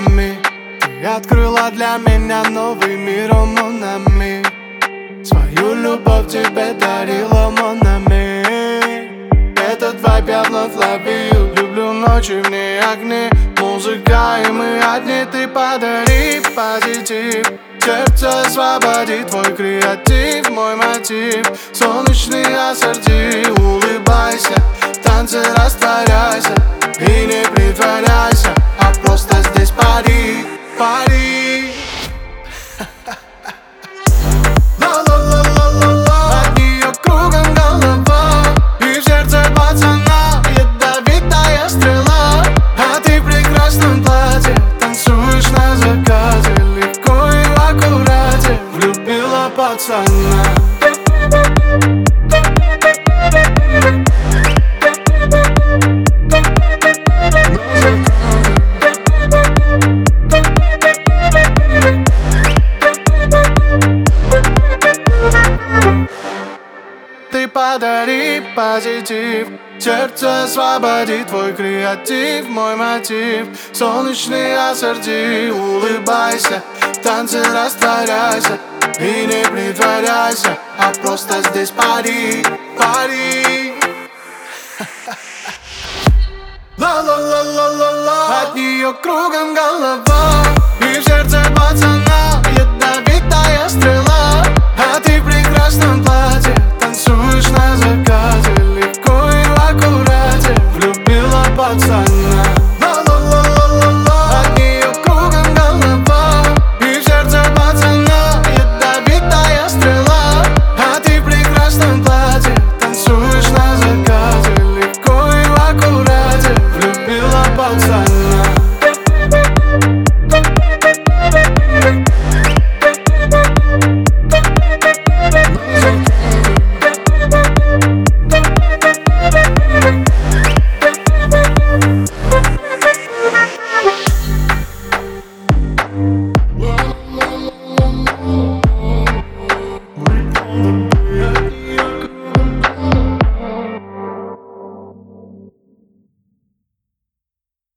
Монами. Ты открыла для меня новый мир, о Монами. Свою любовь тебе дарила Монами. Этот вайб я вновь ловил. Люблю ночи, в ней огни, музыка и мы одни. Ты подари позитив, сердце освободи, твой креатив, мой мотив. Солнечный ассорти, улыбайся, в танце растворяйся и не притворяйся, а просто здесь пари, пари. Ла-ла-ла-ла-ла-ла, от нее кругом голова, и в сердце пацана ядовитая стрела. А ты в прекрасном платье танцуешь на закате, легко и в аккурате влюбила пацана. Ты подари позитив, сердце освободи, твой креатив, мой мотив. Солнечный ассорти, улыбайся, в танце растворяйся и не притворяйся, а просто здесь пари, пари. Ла-ла-ла-ла-ла-ла, от нее кругом голова, и в сердце пацана ядовитая стрела. А ты в прекрасном платье